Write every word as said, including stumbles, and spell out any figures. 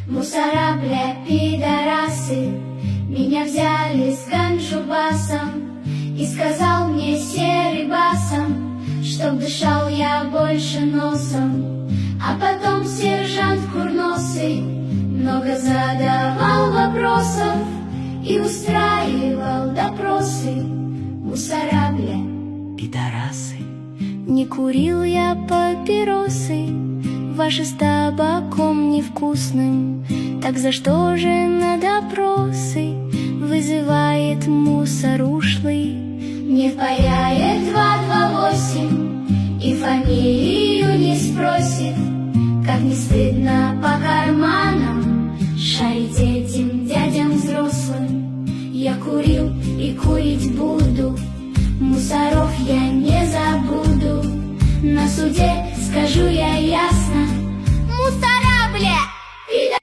Мусора, бля, пидорасы, меня взяли с ганджубасом и сказал мне серый басом, чтоб дышал я больше носом. А потом сержант курносый много задавал вопросов и устраивал допросы. Мусора, бля, пидорасы. Не курил я папиросы, ваши с табаком невкусным. Так за что же на допросы вызывает мусор ушлый? Не впаяет два два восемь и фамилию не спросит. Как не стыдно по карманам